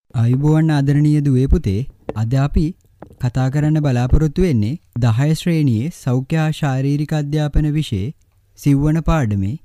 අයුබෝවන් ආදරණීය දුවේ පුතේ අද අපි කතා කරන්න බලාපොරොත්තු වෙන්නේ 10 ශ්‍රේණියේ සෞඛ්‍ය හා ශාරීරික අධ්‍යාපන විෂයේ සිව්වන පාඩමේ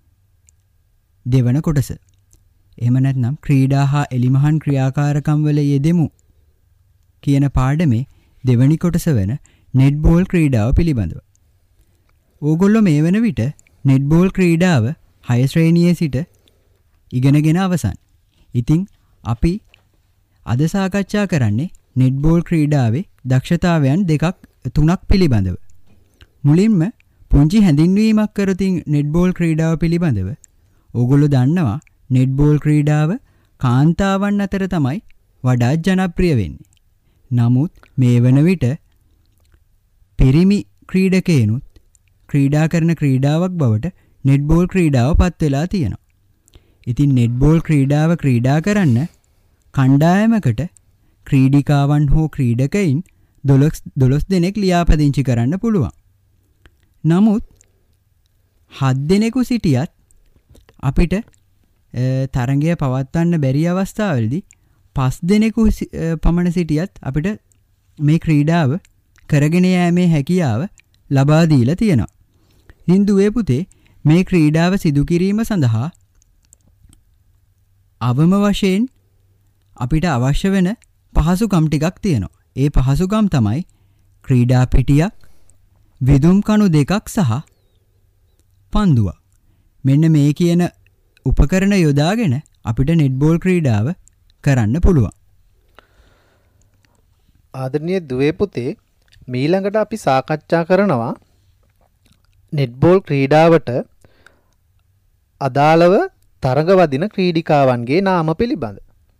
දෙවන කොටස. එහෙම නැත්නම් ක්‍රීඩා හා එලිමහන් ක්‍රියාකාරකම් වල යෙදෙමු කියන පාඩමේ දෙවනි කොටස වෙන නෙට්බෝල් ක්‍රීඩාව පිළිබඳව. ඕගොල්ලෝ මේ වෙන විට නෙට්බෝල් ක්‍රීඩාව 6 ශ්‍රේණියේ සිට ඉගෙනගෙන අවසන්. ඉතින් අපි අද සාකච්ඡා කරන්නේ නෙට්බෝල් ක්‍රීඩාවේ දක්ෂතාවයන් තුනක් පිළිබඳව. මුලින්ම පුංචි හැඳින්වීමක් කරතින් නෙට්බෝල් ක්‍රීඩාව පිළිබඳව. ඕගොල්ලෝ දන්නවා නෙට්බෝල් ක්‍රීඩාව කාන්තාවන් අතර තමයි වඩාත් ජනප්‍රිය වෙන්නේ. නමුත් මේ වන විට පිරිමි ක්‍රීඩකයනුත් ක්‍රීඩා කරන ක්‍රීඩාවක් බවට නෙට්බෝල් ක්‍රීඩාව පත් වෙලා තියෙනවා. ඉතින් නෙට්බෝල් ක්‍රීඩාව ක්‍රීඩා කරන්න කණ්ඩායමකට ක්‍රීඩිකාවන් හෝ ක්‍රීඩකයින් 12 දෙනෙක් ලියාපදිංචි කරන්න පුළුවන්. නමුත් 7 දෙනෙකු සිටියත් අපිට තරගය පවත්වන්න බැරි අවස්ථාවලදී 5 දෙනෙකු පමණ සිටියත් අපිට මේ ක්‍රීඩාව කරගෙන යෑමේ හැකියාව ලබා දීලා තියෙනවා. ඉතින් දුවේ පුතේ මේ ක්‍රීඩාව සිදු කිරීම සඳහා අවම වශයෙන් අපිට අවශ්‍ය වෙන පහසුකම් ටිකක් තියෙනවා. ඒ පහසුකම් තමයි ක්‍රීඩා පිටියක්, විදුම් කණු දෙකක් සහ පන්දුවක්. මෙන්න මේ කියන උපකරණ යොදාගෙන අපිට නෙට්බෝල් ක්‍රීඩාව කරන්න පුළුවන්. ආදරණීය දුවේ පුතේ මීළඟට අපි සාකච්ඡා කරනවා නෙට්බෝල් ක්‍රීඩාවට අදාළව තරඟ වදින ක්‍රීඩිකාවන්ගේ නාම පිළිබඳ.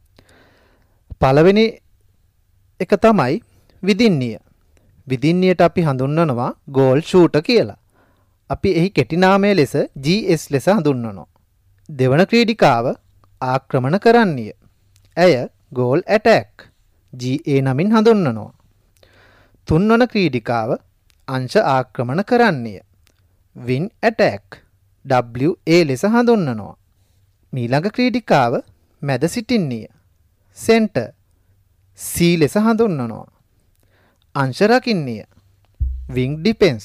පළවෙනි එක තමයි විදින්නිය. විදින්නියට අපි හඳුන්වනවා ගෝල් ෂූටර් කියලා. අපි එහි කෙටි නාමය ලෙස GS ලෙස හඳුන්වනවා. දෙවන ක්‍රීඩිකාව ආක්‍රමණ කරන්නිය. ඇය ගෝල් ඇටැක් GA නමින් හඳුන්වනවා. තුන්වන ක්‍රීඩිකාව අංශ ආක්‍රමණ කරන්නිය. වින් ඇටැක් WA ලෙස හඳුන්වනවා. මීළඟ ක්‍රීඩිකාව මැද සිටින්නිය. සෙන්ටර් C ලෙස හඳුන්වනවා. අංශ රකින්නිය. විං ඩිෆෙන්ස්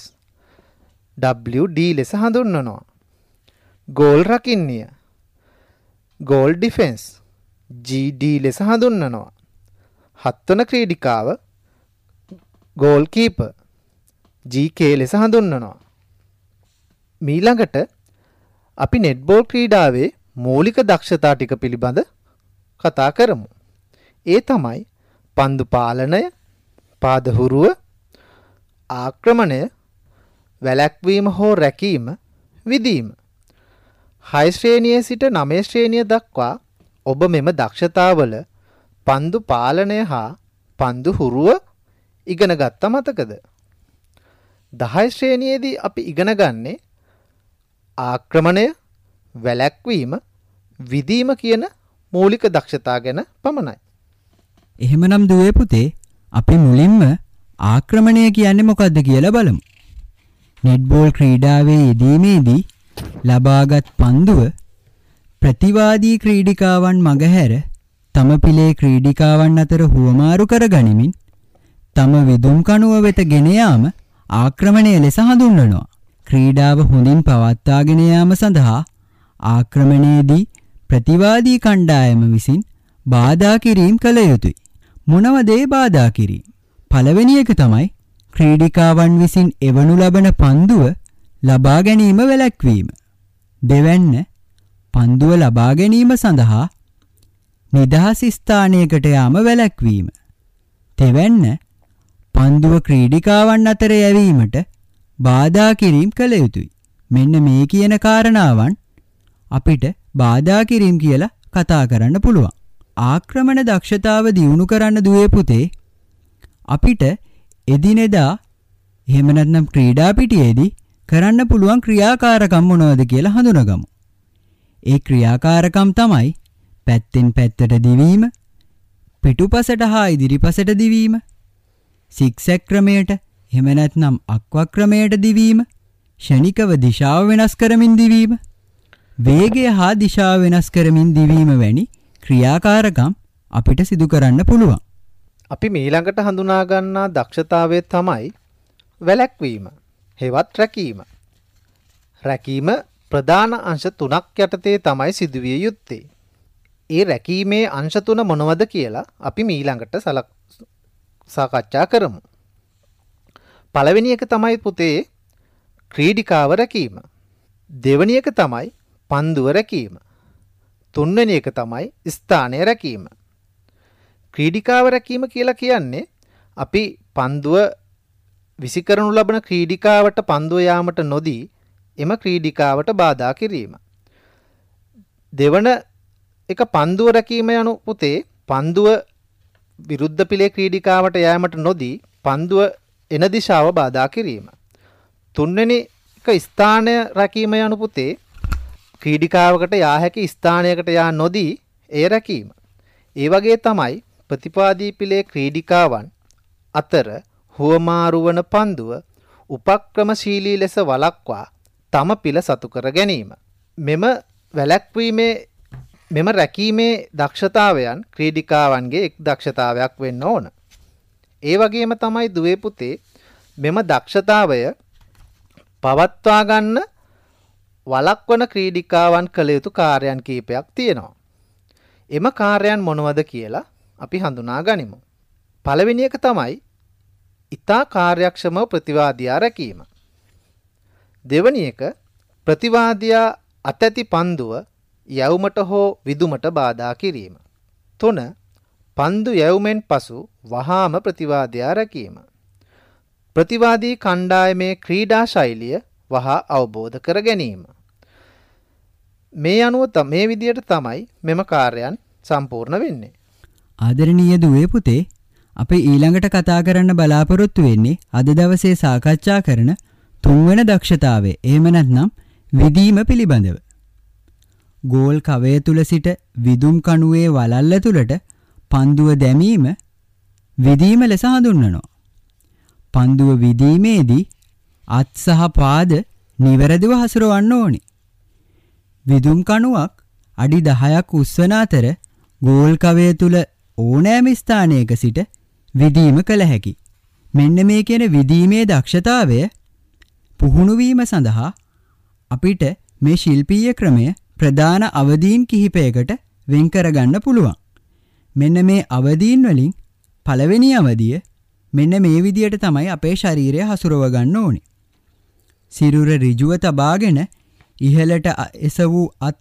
WD ලෙස හඳුන්වනවා. ගෝල් රකින්නිය. ගෝල් ඩිෆෙන්ස් GD ලෙස හඳුන්වනවා. හත්වන ක්‍රීඩිකාව ගෝල් කීපර් GK ලෙස හඳුන්වනවා. මීළඟට අපි නෙට්බෝල් ක්‍රීඩාවේ මූලික දක්ෂතා ටික පිළිබඳ කතා කරමු. ඒ තමයි පන්දු පාලනය, පාද හුරුව, ආක්‍රමණය, වැළැක්වීම හෝ රැකීම, විදීම. 6 ශ්‍රේණියේ සිට 9 ශ්‍රේණිය දක්වා ඔබ මෙම දක්ෂතාවල පන්දු පාලනය හා පන්දු හුරුව ඉගෙන ගත්ත මතකද? 10 ශ්‍රේණියේදී අපි ඉගෙන ගන්නේ ආක්‍රමණය, වැළැක්වීම, විදීම කියන මූලික දක්ෂතා ගැන පමණයි. එහෙමනම් දුවේ පුතේ අපි මුලින්ම ආක්‍රමණය කියන්නේ මොකක්ද කියලා බලමු. නෙට්බෝල් ක්‍රීඩාවේ යෙදීමේදී ලබාගත් පන්දුව ප්‍රතිවාදී ක්‍රීඩිකාවන් මගහැර තම පිලේ ක්‍රීඩිකාවන් අතර හුවමාරු කර ගනිමින් තම විදුම් කණුව වෙත ගෙන යාම ආක්‍රමණය ලෙස හඳුන්වනවා. ක්‍රීඩාව හොඳින් පවත්වාගෙන යාම සඳහා ආක්‍රමණයේදී ප්‍රතිවාදී කණ්ඩායම විසින් බාධා කිරීම කළ යුතුය. මොනවද ඒ බාධා කිරීම? පළවෙනි එක තමයි ක්‍රීඩිකාවන් විසින් එවනු ලබන පන්දුව ලබා ගැනීම වැළැක්වීම. දෙවැන්න පන්දුව ලබා ගැනීම සඳහා නිදහස් ස්ථානයකට යාම වැළැක්වීම. තෙවැන්න පන්දුව ක්‍රීඩිකාවන් අතර යැවීමට බාධා කිරීම කළ යුතුය. මෙන්න මේ කියන කාරණාවන් අපිට බාධා කිරීම කියලා කතා කරන්න පුළුවන්. ආක්‍රමණ දක්ෂතාව දියුණු කරන්න දුවේ පුතේ අපිට එදිනෙදා එහෙම නැත්නම් ක්‍රීඩා පිටියේදී කරන්න පුළුවන් ක්‍රියාකාරකම් මොනවද කියලා හඳුනගමු. ඒ ක්‍රියාකාරකම් තමයි පැත්තෙන් පැත්තට දිවීම, පිටුපසට හා ඉදිරිපසට දිවීම, සිග්සැග් ක්‍රමයට එහෙම නැත්නම් අක්වා ක්‍රමයට දිවීම, ෂණිකව දිශාව වෙනස් කරමින් දිවීම, වේගය හා දිශාව වෙනස් කරමින් දිවීම වැනි ක්‍රියාකාරකම් අපිට සිදු කරන්න පුළුවන්. අපි මීළඟට හඳුනා ගන්නා දක්ෂතාවය තමයි වැළැක්වීම. හෙවත් රැකීම. රැකීම ප්‍රධාන අංශ 3ක් යටතේ තමයි සිදුවිය යුත්තේ. ඒ රැකීමේ අංශ 3 මොනවද කියලා අපි මීළඟට සාකච්ඡා කරමු. පළවෙනි එක තමයි පුතේ ක්‍රීඩිකාව රැකීම. දෙවෙනි එක තමයි පන්දුව රැකීම. තුන්වෙනි එක තමයි ස්ථානය රැකීම. ක්‍රීඩිකාව රැකීම කියලා කියන්නේ අපි පන්දුව විසිකරනු ලබන ක්‍රීඩිකාවට පන්දුව යාමට නොදී එම ක්‍රීඩිකාවට බාධා කිරීම. දෙවන එක පන්දුව රැකීම යනු පුතේ පන්දුව විරුද්ධ පිලේ ක්‍රීඩිකාවට යෑමට නොදී පන්දුව එන දිශාව බාධා කිරීම. තුන්වෙනි එක ස්ථානය රැකීම යනු පුතේ ක්‍රීඩිකාවකට යා හැකි ස්ථානයකට යා නොදී එය රැකීම. ඒ වගේ තමයි ප්‍රතිපාදී පිලේ ක්‍රීඩිකාවන් අතර හුවමාරු වන පන්දුව උපක්‍රමශීලී ලෙස වළක්වා තම පිල සතු කර ගැනීම. මෙම රැකීමේ දක්ෂතාවයන් ක්‍රීඩිකාවන්ගේ එක් දක්ෂතාවයක් වෙන්න ඕන. ඒ වගේම තමයි දුවේ පුතේ මෙම දක්ෂතාවය පවත්වා ගන්න වළක්වන ක්‍රීඩිකාවන් කළ යුතු කාර්යයන් කීපයක් තියෙනවා. එම කාර්යයන් මොනවද කියලා අපි හඳුනා ගනිමු. පළවෙනි එක තමයි ඉතා කාර්යක්ෂමව ප්‍රතිවාදියා රැකීම. දෙවැනි එක ප්‍රතිවාදියා අතැති පන්දුව යැවුමට හෝ විදුමට බාධා කිරීම. 3. පන්දු යැවුමෙන් පසු වහාම ප්‍රතිවාදියා රැකීම. ප්‍රතිවාදී කණ්ඩායමේ ක්‍රීඩා ශෛලිය වහා අවබෝධ කර ගැනීම. මේ අනුව මේ විදියට තමයි මෙම කාර්යයන් සම්පූර්ණ වෙන්නේ. ආදරණීය දුවේ පුතේ අපි ඊළඟට කතා කරන්න බලාපොරොත්තු වෙන්නේ අද දවසේ සාකච්ඡා කරන තුන්වන දක්ෂතාවය. එහෙම නැත්නම් විදීම පිළිබඳව. ගෝල් කවය තුල සිට විදුම් කණුවේ වලල්ල තුලට පන්දුව දැමීම විදීම ලෙස හඳුන්වනවා. පන්දුව විදීමේදී අත් සහ පාද නිවැරදිව හසුරවන්න ඕනි. විදුම් කණුවක් අඩි 10ක් උස්සන අතර ගෝල් කවය තුල ඕනෑම ස්ථානයක සිට විදීම කළ හැකි. මෙන්න මේ කියන විදීමේ දක්ෂතාවය පුහුණු වීම සඳහා අපිට මේ ශිල්පීය ක්‍රමය ප්‍රධාන අවදීන් කිහිපයකට වෙන් කරගන්න පුළුවන්. මෙන්න මේ අවදීන් වලින් පළවෙනි අවදිය මෙන්න මේ විදියට තමයි අපේ ශරීරය හසුරව ගන්න ඕනේ. සිරුර ඍජුව තබාගෙන ඉහළට එසවූ අත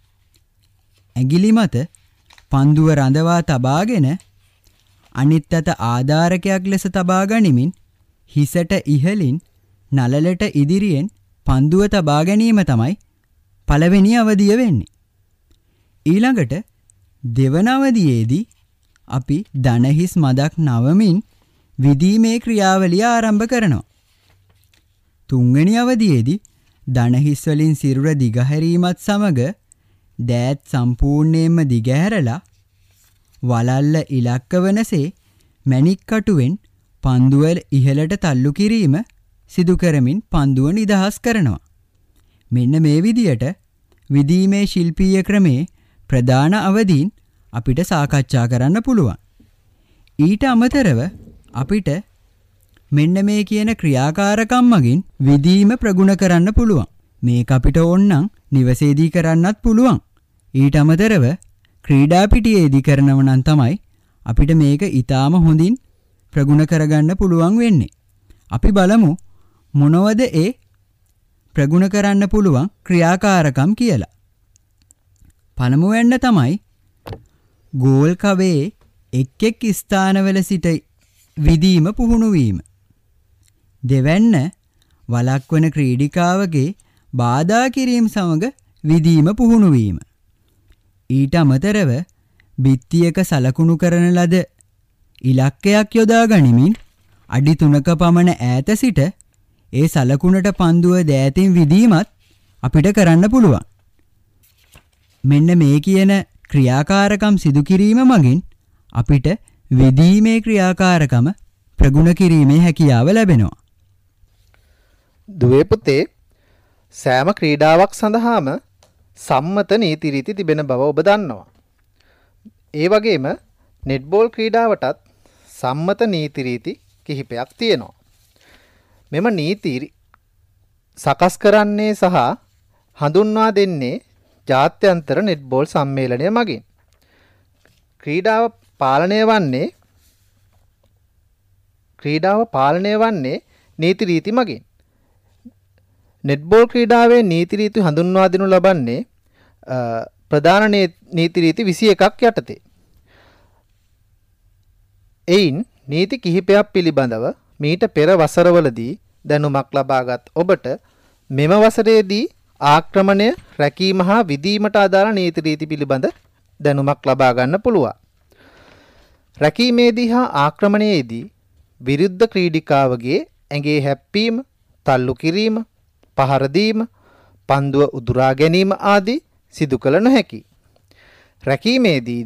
ඇඟිලි මත පන්දුව රඳවා තබාගෙන අනිත් අත ආධාරකයක් ලෙස තබා ගනිමින් හිසට ඉහළින් නළලට ඉදිරියෙන් පන්දුව තබා ගැනීම තමයි පළවෙනි අවදිය වෙන්නේ. ඊළඟට දෙවන අවදියේදී අපි දණහිස් මදක් නවමින් විදීමේ ක්‍රියාවලිය ආරම්භ කරනවා. තුන්වෙනි අවදියේදී දණහිස් වලින් සිරුර දිගහැරීමත් සමග දෑත් සම්පූර්ණයෙන්ම දිගහැරලා වලල්ල ඉලක්ක වනසේ මැණික් කටුවෙන් පන්දුව ඉහළට තල්ලු කිරීම සිදු කරමින් පන්දුව නිදහස් කරනවා. මෙන්න මේ විදියට විදීමේ ශිල්පීය ක්‍රමේ ප්‍රධාන අවදීන් අපිට සාකච්ඡා කරන්න පුළුවන්. ඊට අමතරව අපිට මෙන්න මේ කියන ක්‍රියාකාරකම් මගින් විදීම ප්‍රගුණ කරන්න පුළුවන්. මේක අපිට ඕනනම් නිවසේදී කරන්නත් පුළුවන්. ඊට අමතරව ක්‍රීඩා පිටියේදී කරනව නම් තමයි අපිට මේක ඊටාම හොඳින් ප්‍රගුණ කරගන්න පුළුවන් වෙන්නේ. අපි බලමු මොනවද ඒ ප්‍රගුණ කරන්න පුළුවන් ක්‍රියාකාරකම් කියලා. පළමුවෙන්ද තමයි ගෝල් කවේ එක් එක් ස්ථානවල සිට විදීම පුහුණු වීම. දෙවැන්න වළක්වන ක්‍රීඩිකාවගේ බාධා කිරීම සමග විදීම පුහුණු වීම. ඊට අමතරව බිත්තියක සලකුණු කරන ලද ඉලක්කයක් යොදා ගනිමින් අඩි 3ක පමණ ඈත සිට ඒ සලකුණට පන්දුව දෑතින් විදීමත් අපිට කරන්න පුළුවන්. මෙන්න මේ කියන ක්‍රියාකාරකම් සිදු කිරීම මගින් අපිට විදීමේ ක්‍රියාකාරකම ප්‍රගුණ කිරීමේ හැකියාව ලැබෙනවා. දුවේ පුතේ සෑම ක්‍රීඩාවක් සඳහාම සම්මත නීති රීති තිබෙන බව ඔබ දන්නවා. ඒ වගේම නෙට්බෝල් ක්‍රීඩාවටත් සම්මත නීති රීති කිහිපයක් තියෙනවා. මෙම නීති සකස් කරන්නේ සහ හඳුන්වා දෙන්නේ ජාත්‍යන්තර නෙට්බෝල් සම්මේලනය මගින්. ක්‍රීඩාව පාලනය වන්නේ නීති රීති මගින්. නෙට්බෝල් ක්‍රීඩාවේ නීති රීති හඳුන්වා දෙනු ලබන්නේ ප්‍රධාන නීති රීති 21ක් යටතේ. එයින් නීති කිහිපයක් පිළිබඳව මීට පෙර වසරවලදී දැනුමක් ලබාගත් ඔබට මෙම වසරේදී ආක්‍රමණය රැකීම හා විදීමට අදාළ නීති රීති පිළිබඳ දැනුමක් ලබා ගන්න පුළුවන්. රැකීමේදී හා ආක්‍රමණයේදී විරුද්ධ ක්‍රීඩිකාවගේ ඇඟේ හැප්පීම, තල්ලු කිරීම, පහර දීම, පන්දුව උදුරා ගැනීම ආදී සිදු කළ නොහැකි. රැකීමේදී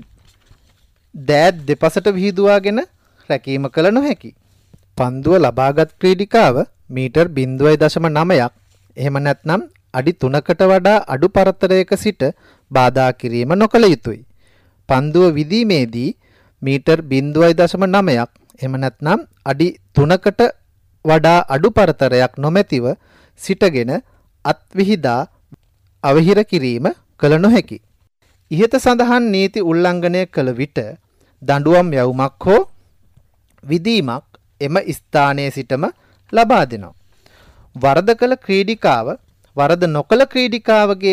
දෑත් දෙපසට විහිදුවාගෙන රැකීම කළ නොහැකි. පන්දුව ලබාගත් ක්‍රීඩිකාව මීටර් 0.9ක් එහෙම නැත්නම් අඩි 3කට වඩා අඩු පරතරයක සිට බාධා කිරීම නොකළ යුතුයි. පන්දුව විදීමේදී මීටර් 0.9ක් එහෙම නැත්නම් අඩි 3කට වඩා අඩු පරතරයක් නොමැතිව සිටගෙන අත් විහිදා අවහිර කිරීම කළ නොහැකි. ඉහත සඳහන් නීති උල්ලංඝනය කළ විට දඬුවම් යවුමක් හෝ විදීමක් එම ස්ථානයේ සිටම ලබා දෙනවා. වරද කළ ක්‍රීඩිකාව වරද නොකළ ක්‍රීඩිකාවගේ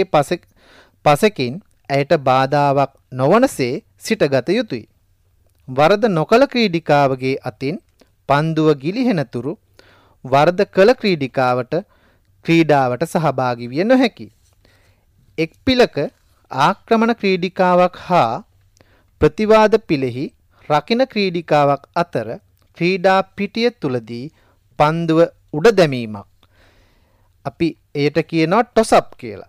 පසකින් ඇයට බාධාවක් නොවනසේ සිටගත යුතුය. වරද නොකළ ක්‍රීඩිකාවගේ අතින් පන්දුව ගිලිහෙනතුරු වරද කළ ක්‍රීඩිකාවට ක්‍රීඩාවට සහභාගී විය නොහැකි. එක් පිලක ආක්‍රමණ ක්‍රීඩිකාවක් හා ප්‍රතිවාද පිලෙහි රකින ක්‍රීඩිකාවක් අතර ක්‍රීඩා පිටිය තුලදී පන්දුව උඩ දැමීමක් අපි එයට කියනවා ටොසප් කියලා.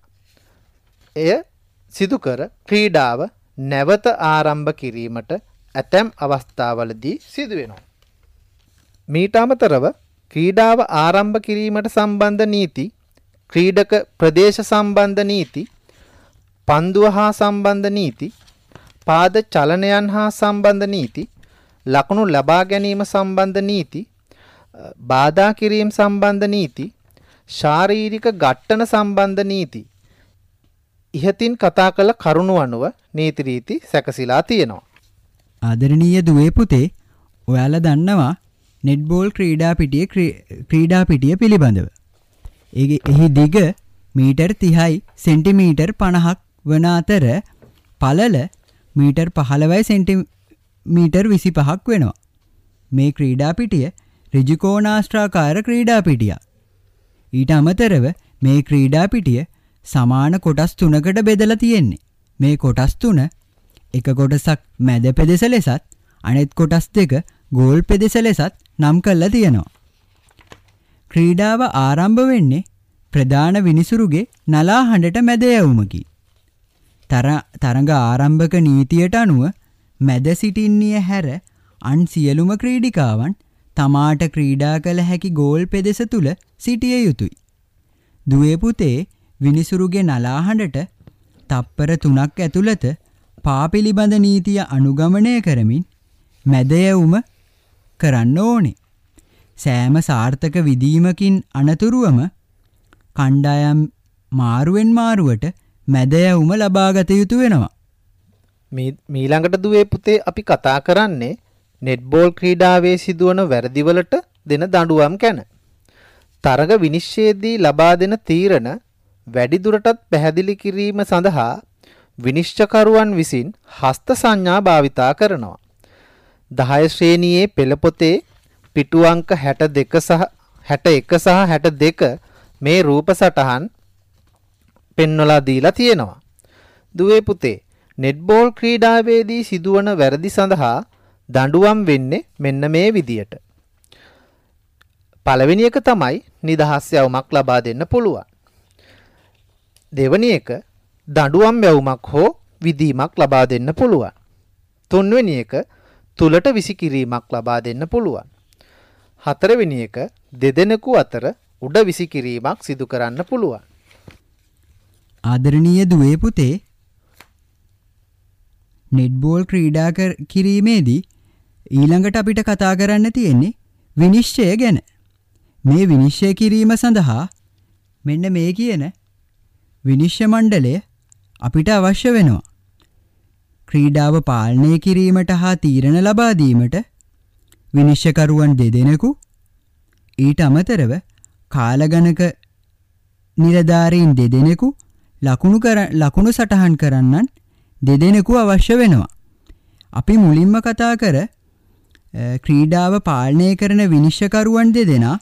එය සිදු කර ක්‍රීඩාව නැවත ආරම්භ කිරීමට ඇතැම් අවස්ථාවලදී සිදු වෙනවා. මීට අමතරව ක්‍රීඩාව ආරම්භ කිරීමට සම්බන්ධ නීති, ක්‍රීඩක ප්‍රදේශ සම්බන්ධ නීති, පන්දුව හා සම්බන්ධ නීති, පාද චලනයන් හා සම්බන්ධ නීති, ලකුණු ලබා ගැනීම සම්බන්ධ නීති, බාධා කිරීම සම්බන්ධ නීති, ශාරීරික ඝට්ටන සම්බන්ධ නීති ඉහතින් කතා කළ කරුණු අනුව නීති රීති සැකසීලා තියෙනවා. ආදරණීය දුවේ පුතේ, ඔයාලා දන්නවා නෙට්බෝල් ක්‍රීඩා පිටිය පිළිබඳව. එහි දිග මීටර් 30යි සෙන්ටිමීටර් 50ක් වන අතර පළල මීටර් 15යි සෙන්ටිමීටර් 25ක් වෙනවා. මේ ක්‍රීඩා පිටිය ඍජුකෝණාශ්‍රාකාර ක්‍රීඩා පිටියක්. ඊට අමතරව මේ ක්‍රීඩා පිටිය සමාන කොටස් 3කට බෙදලා තියෙන්නේ. මේ කොටස් 3 එක කොටසක් මැද පෙදෙස ලෙසත් අනෙත් කොටස් දෙක ගෝල් පෙදෙස ලෙසත් නම් කරලා තියෙනවා. ක්‍රීඩාව ආරම්භ වෙන්නේ ප්‍රධාන විනිසුරුගේ නලා හඬට මැද යවුමකි. තරඟ ආරම්භක නීතියට අනුව මැද සිටින්නේ හැර අන් සියලුම ක්‍රීඩිකාවන් තමාට ක්‍රීඩා කළ හැකි ගෝල් පෙදෙස තුල සිටිය යුතුය. දුවේ පුතේ, විනිසුරුගේ නලා හඬට තප්පර 3ක් ඇතුළත පා පිළිබඳ නීතිය අනුගමනය කරමින් මැද යැවුම කරන්න ඕනේ. සෑම සාර්ථක විදීමකින් අනතුරුවම කණ්ඩායම් මාරුවෙන් මාරුවට මැද යැවුම ලබාගත යුතු වෙනවා. මීළඟට දුවේ පුතේ අපි කතා කරන්නේ නෙට්බෝල් ක්‍රීඩාවේ සිදුවන වැරදිවලට දෙන දඬුවම් ගැන. තරග විනිශ්චයේදී ලබා දෙන තීරණ වැඩිදුරටත් පැහැදිලි කිරීම සඳහා විනිශ්චකරුවන් විසින් හස්ත සංඥා භාවිතා කරනවා. 10 ශ්‍රේණියේ පෙළපොතේ පිටු අංක 61 සහ 62 මේ රූප සටහන් පෙන්වලා දීලා තියෙනවා. දුවේ පුතේ, නෙට්බෝල් ක්‍රීඩාවේදී සිදුවන වැරදි සඳහා දඬුවම් වෙන්නේ මෙන්න මේ විදියට. පළවෙනි එක තමයි නිදහස් යවුමක් ලබා දෙන්න පුළුවන්. දෙවෙනි එක දඬුවම් යවුමක් හෝ විදීමක් ලබා දෙන්න පුළුවන්. තුන්වෙනි එක තුලට විසිකිරීමක් ලබා දෙන්න පුළුවන්. හතරවෙනි එක දෙදෙනෙකු අතර උඩ විසිකිරීමක් සිදු කරන්න පුළුවන්. ආදරණීය දුවේ පුතේ, නෙට්බෝල් ක්‍රීඩා කිරීමේදී ඊළඟට අපිට කතා කරන්න තියෙන්නේ විනිශ්චය ගැන. මේ විනිශ්චය කිරීම සඳහා මෙන්න මේ කියන විනිශ්චය මණ්ඩලය අපිට අවශ්‍ය වෙනවා. ක්‍රීඩාව පාලනය කිරීමට හා තීරණ ලබා දීමට විනිශ්චයකරුවන් දෙදෙනෙකු, ඊට අමතරව කාලගණක නිලධාරීන් දෙදෙනෙකු, ලකුණු සටහන් කරන්නන් දෙදෙනෙකු අවශ්‍ය වෙනවා. අපි මුලින්ම කතා කර ක්‍රීඩාව පාලනය කරන විනිශ්චයකරුවන් දෙදෙනා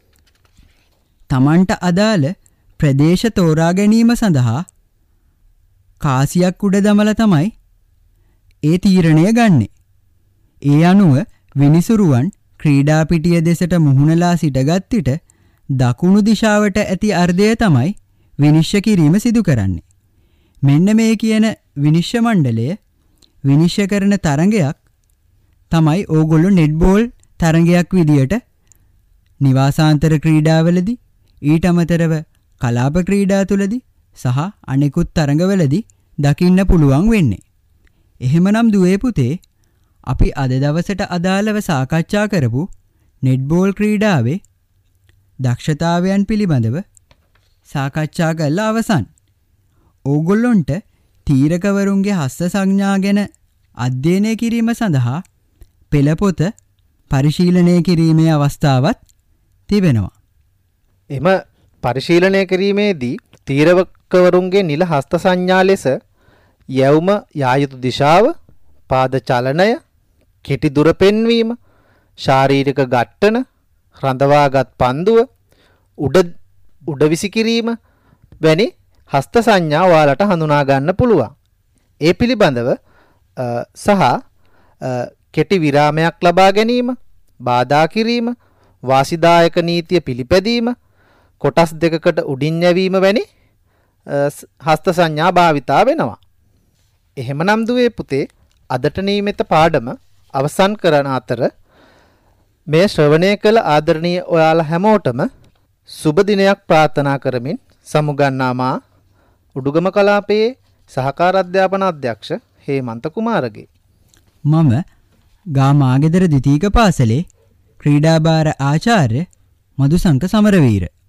තමන්ට අදාළ ප්‍රදේශ තෝරා ගැනීම සඳහා කාසියක් උඩ දමලා තමයි ඒ තීරණය ගන්නෙ. ඒ අනුව විනිසුරුවන් ක්‍රීඩා පිටිය දෙසට මුහුණලා සිටගත් විට දකුණු දිශාවට ඇති අර්ධය තමයි විනිශ්චය කිරීම සිදු කරන්නේ. මෙන්න මේ කියන විනිශ්චය මණ්ඩලය විනිශ්චය කරන තරඟයක් තමයි ඕගොල්ලෝ නෙට්බෝල් තරඟයක් විදියට නිවාසාන්තර ක්‍රීඩාවලදී, ඊට අමතරව කලාප ක්‍රීඩා තුලදී සහ අනෙකුත් තරඟවලදී දකින්න පුළුවන් වෙන්නේ. එහෙමනම් දුවේ පුතේ, අපි අද දවසට අදාළව සාකච්ඡා කරපු නෙට්බෝල් ක්‍රීඩාවේ දක්ෂතාවයන් පිළිබඳව සාකච්ඡා කරලා අවසන්. ඕගොල්ලොන්ට තීරකවරුන්ගේ හස්ත සංඥා ගැන අධ්‍යයනය කිරීම සඳහා පෙළපොත පරිශීලනය කිරීමේ අවස්ථාවක් තිබෙනවා. එම පරිශීලනය කිරීමේදී තීරකවරුන්ගේ නිල හස්ත සංඥා ලෙස යැවුම යා යුතු දිශාව, පාද චලනය, කෙටි දුර පෙන්වීම, ශාරීරික ඝට්ටන, රඳවාගත් පන්දුව, උඩ විසිකිරීම වැනි හස්ත සංඥා ඔයාලට හඳුනා ගන්න පුළුවන්. ඒ පිළිබඳව සහ කෙටි විරාමයක් ලබා ගැනීම, බාධා කිරීම, වාසිදායක නීතිය පිළිපැදීම, කොටස් දෙකකට උඩින් යැවීම වැනි හස්ත සංඥා භාවිතා වෙනවා. එහෙමනම් දුවේ පුතේ, අදට නියමිත පාඩම අවසන් කරන අතර මේ ශ්‍රවණය කළ ආදරණීය ඔයාලා හැමෝටම සුබ දිනයක් ප්‍රාර්ථනා කරමින් සමුගන්නා මා උඩුගම කලාපයේ සහකාර අධ්‍යාපන අධ්‍යක්ෂ හේමන්ත කුමාරගේ. මම ගාමාගෙදර ද්විතීක පාසලේ ක්‍රීඩා භාර ආචාර්ය මදුසංක සමරවීර.